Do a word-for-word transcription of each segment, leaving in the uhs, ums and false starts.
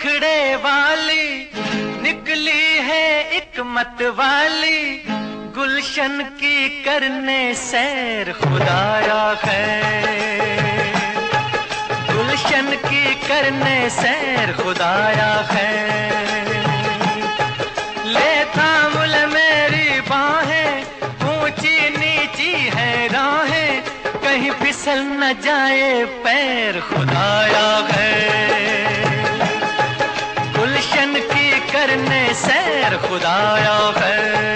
मुखड़े वाली निकली है एक मत वाली, गुलशन की करने सैर खुदाया खैर, गुलशन की करने सैर खुदाया खैर। ले थाम ले मेरी बाहें, ऊंची नीची है राहें, कहीं फिसल न जाए पैर खुदाया खैर, गुलशन की करने सैर खुदाया खैर।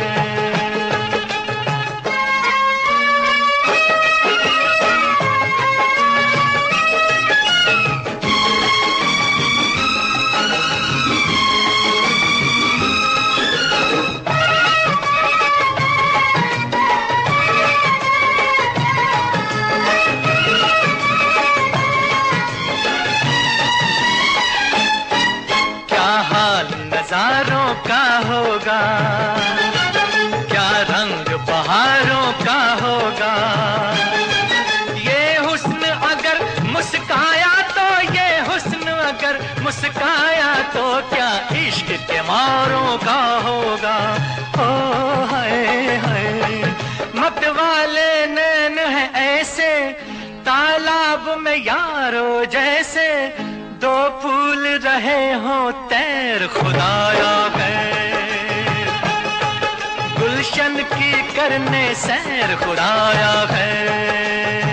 नजारों का होगा, क्या रंग बहारों का होगा, ये हुस्न अगर मुस्काया तो, ये हुस्न अगर मुस्काया तो क्या इश्क के मारों का होगा। ओ हाय हाय मत वाले नैन है ऐसे, तालाब में यारो जैसे, दो फूल रहे हो तैर खुदाया खैर, गुलशन की करने सैर खुदाया खैर।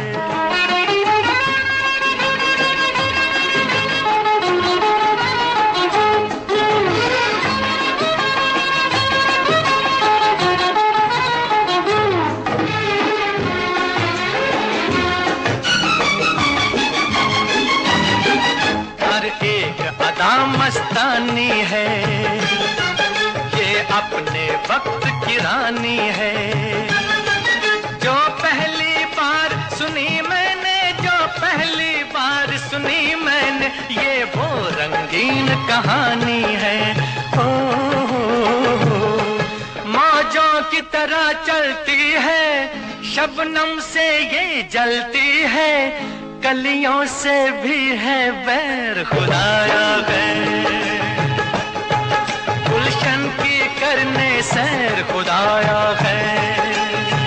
मस्तानी है ये अपने वक्त की रानी है, जो पहली बार सुनी मैंने, जो पहली बार सुनी मैंने, ये वो रंगीन कहानी है। ओ मौजों की तरह चलती है, शबनम से ये जलती है, कलियों से भी है बैर खुदाया खैर, गुलशन की करने सैर खुदाया खैर।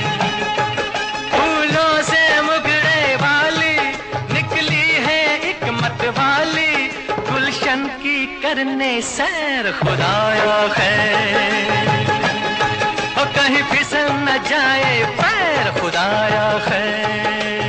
फूलों से मुखड़े वाली निकली है एक मत वाली, गुलशन की करने सैर खुदाया खैर, और कहीं फिसल न जाए पैर खुदाया खैर।